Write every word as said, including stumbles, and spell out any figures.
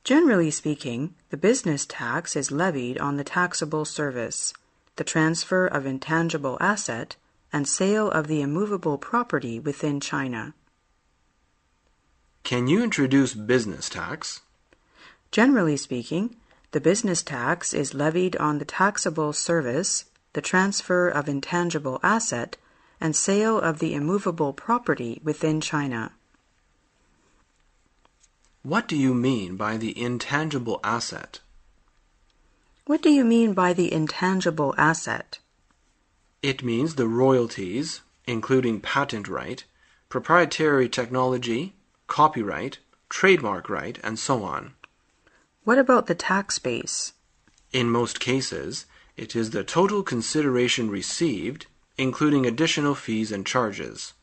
Generally speaking, the business tax is levied on the taxable service, the transfer of intangible asset, and sale of the immovable property within China. Can you introduce business tax? Generally speaking, the business tax is levied on the taxable service, the transfer of intangible asset, and sale of the immovable property within China. What do you mean by the intangible asset? What do you mean by the intangible asset? It means the royalties, including patent right, proprietary technology, copyright, trademark right, and so on. What about the tax base? In most cases, it is the total consideration received, including additional fees and charges.